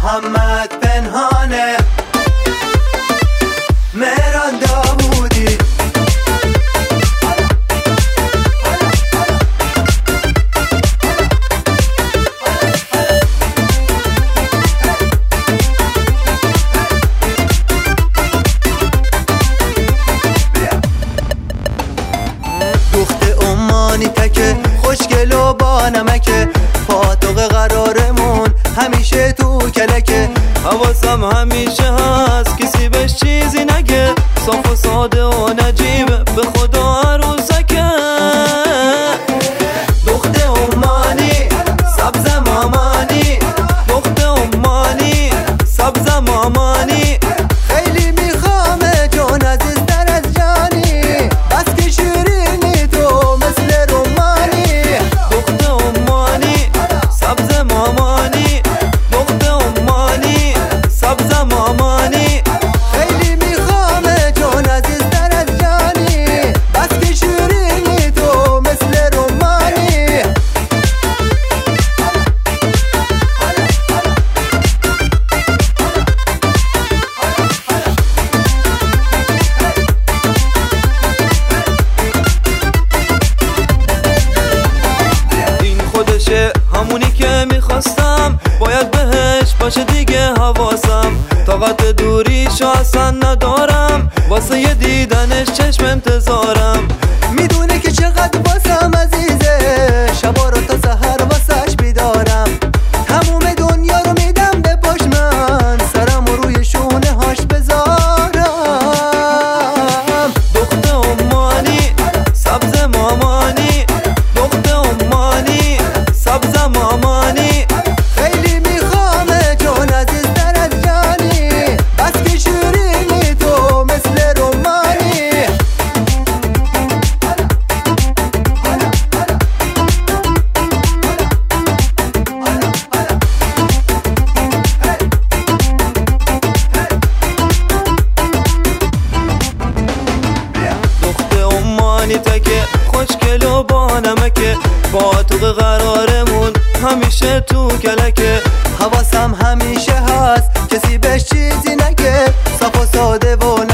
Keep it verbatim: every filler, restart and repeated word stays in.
محمد پنهانه، مهران داوودی. دخت عمانی تکه خوشگل و با نمکه، پاتوق قرارمون همیشه تو کلکه. حواسم همیشه هست کسی بهش چیزی نگه، صاف و ساده و نجیبه به خدا عروسکه. دخت عمانی سبز مامانی، دخت عمانی سبز مامانی، خیلی میخوامه جون عزیزتر از جانی، بس که شیرینی تو مثل رومانی. دخت عمانی سبز مامانی، دخت عمانی سبز مامانی، خیلی میخوامه جون عزیزتر از جانی، بس که شیرینی تو مثل رومانی. این خودشه همونی که میخواستم، باید بهش باشه دیگه حواسم. طاقت دوریشو اصلا ندارم، واسه یه دیدنش چشم انتظارم. میدونه که چقدر واسم عزیزه، شبا رو تا سحر واسش بیدارم. تموم دنیا رو میدم به پاش، من سرم رو روی شونه هاش بذارم. دخت عمانی سبز مامانی، دخت عمانی سبز مامانی، خیلی میخوامه جون عزیزتر از جانی، بس که شیرینی تو مثل رومانی. دخت عمانی تکه خوشگل و با نمکه، پاتوق قرارمون همیشه تو کلکه. حواسم همیشه هست کسی بهش چیزی نگه، صاف و ساده و